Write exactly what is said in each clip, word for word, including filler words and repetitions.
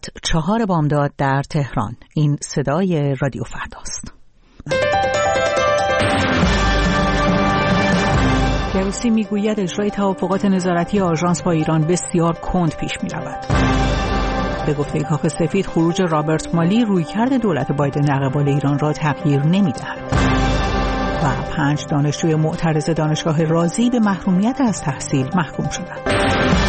ساعت چهار بامداد در تهران. این صدای رادیو فرداست. گروسی میگوید اجرای توافقات نظارتی آژانس با ایران بسیار کند پیش می‌رود. به گفته کاخ سفید خروج رابرت مالی رویکرد دولت بایدن در قبال ایران را تغییر نمی‌دهد. و پنج دانشجوی معترض دانشگاه رازی به محرومیت از تحصیل محکوم شدند.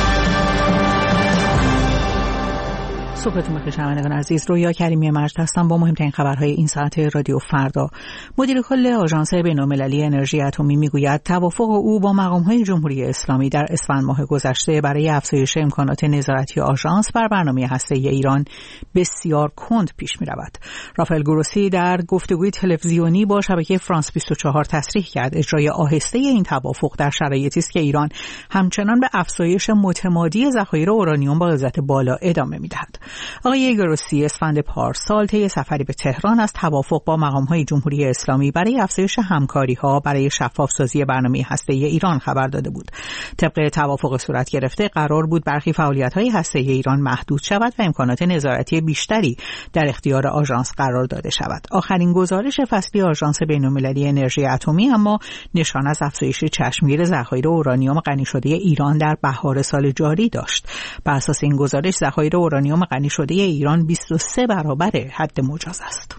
صبحتون بخیر شنوندگان عزیز، رویا کریمی مجد هستم با مهمترین خبرهای این ساعت رادیو فردا. مدیر کل آژانس بین‌المللی انرژی اتمی میگوید توافق او با مقام‌های جمهوری اسلامی در اسفند ماه گذشته برای افزایش امکانات نظارتی آژانس بر برنامه هسته‌ای ایران بسیار کند پیش می‌رود. رافائل گروسی در گفتگوی تلویزیونی با شبکه فرانس بیست و چهار تصریح کرد اجرای آهسته این توافق در شرایطی است که ایران همچنان به افزایش متمادی ذخایر اورانیوم با غلظت بالا ادامه می‌دهد. آقای گروسی اسفند پارسال طی سفری به تهران از توافق با مقام‌های جمهوری اسلامی برای افزایش همکاری‌ها برای شفاف‌سازی برنامه هسته‌ای ایران خبر داده بود. طبق توافق صورت گرفته قرار بود برخی فعالیت‌های هسته‌ای ایران محدود شود و امکانات نظارتی بیشتری در اختیار آژانس قرار داده شود. آخرین گزارش فصلی آژانس بین‌المللی انرژی اتمی اما نشان از افزایش چشمگیر ذخایر اورانیوم غنی شده ایران در بهار سال جاری داشت. بر اساس این گزارش ذخایر اورانیوم غنی شده ایران بیست و سه برابر حد مجاز است.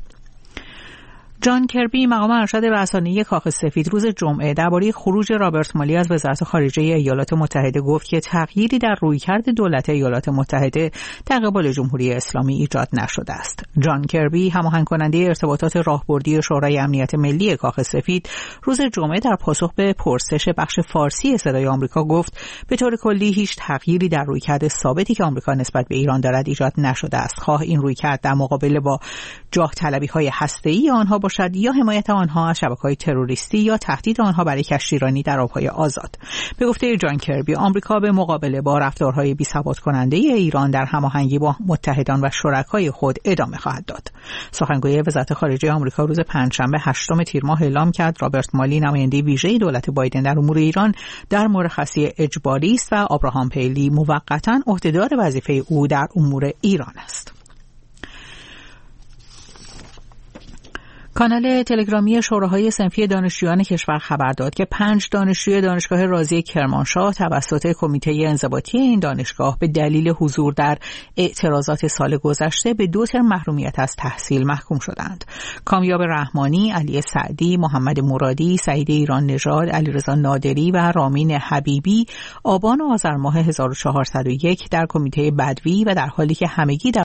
جان کربی مقام ارشد رسانه‌ای کاخ سفید روز جمعه درباره خروج رابرت مالی از وزارت خارجه ایالات متحده گفت که تغییری در رویکرد دولت ایالات متحده در قبال جمهوری اسلامی ایجاد نشده است. جان کربی هماهنگ کننده ارتباطات راهبردی شورای امنیت ملی کاخ سفید روز جمعه در پاسخ به پرسش بخش فارسی صدای آمریکا گفت به طور کلی هیچ تغییری در رویکرد ثابتی که آمریکا نسبت به ایران دارد ایجاد نشده است، خواه این رویکرد در مقابله با جاه طلبی‌های هسته‌ای آنها با یا حمایت آنها از شبکه‌های تروریستی یا تهدید آنها برای کشتیرانی در آب‌های آزاد. به گفته جان کربی آمریکا به مقابله با رفتارهای بی‌ثبات کننده ایران در هماهنگی با متحدان و شرکای خود ادامه خواهد داد. سخنگوی وزارت خارجه آمریکا روز پنجشنبه هشتم تیر ماه اعلام کرد رابرت مالی نماینده ویژه دولت بایدن در امور ایران در مرخصی اجباری است و ابراهام پیلی موقتاً عهدهدار وظیفه او در امور ایران است. کانال تلگرامی شوراهای صنفی دانشجویان کشور خبر داد که پنج دانشجوی دانشگاه رازی کرمانشاه توسط کمیته انضباطی این دانشگاه به دلیل حضور در اعتراضات سال گذشته به دو ترم محرومیت از تحصیل محکوم شدند. کامیاب رحمانی، علی سعدی، محمد مرادی، سعید ایران نژاد، علیرضا نادری و رامین حبیبی آبان و آذر ماه هزار و چهارصد و یک در کمیته بدوی و در حالی که همگی در